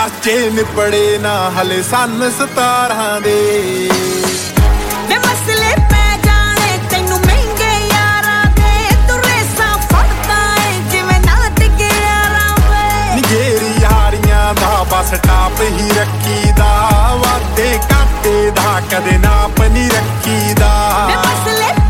ਪਰਚੇ ਨਿਬੜੇ ਨਾ ਹਲੇ ਸਨ 17 ਦੇ ਵੇ ਮਸਲੇ ਪੈ ਜਾਣੇ ਤੈਨੂੰ ਮਹਿੰਗੇ ਯਾਰਾਂ ਦੇ ਤੂੰ ਰੇਸਾਂ ਫੜਦਾ ਏ ਜਿਵੇਂ ਨਾ ਟਿਕੇ ਯਾਰਾਂ ਵੇ ਨਿਗੇਰੀ ਯਾਰੀਆਂ ਦਾ ਬਸ ਟਾਪ ਹੀ ਰੱਖੀਦਾ ਵਾਦੇ ਕਾਟੇ ਦਾ ਕਦੇ ਨਾਪ ਨਹੀਂ ਰੱਖੀਦਾ ਵੇ ਮਸਲੇ